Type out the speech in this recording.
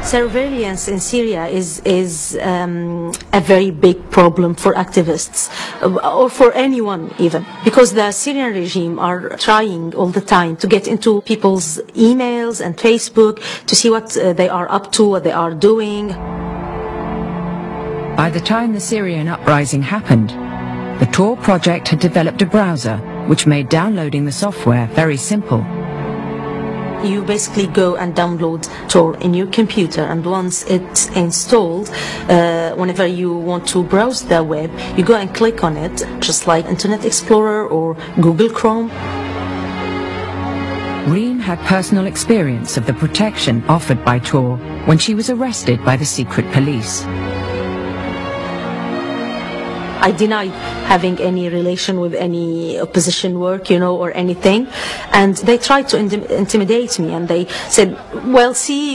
Surveillance in Syria is a very big problem for activists, or for anyone even, because the Syrian regime are trying all the time to get into people's emails and Facebook to see what they are up to, what they are doing. By the time the Syrian uprising happened, the Tor project had developed a browser which made downloading the software very simple. You basically go and download Tor in your computer, and once it's installed, whenever you want to browse the web, you go and click on it, just like Internet Explorer or Google Chrome. Reem had personal experience of the protection offered by Tor when she was arrested by the secret police. I denied having any relation with any opposition work, or anything. And they tried to intimidate me, and they said, well, see,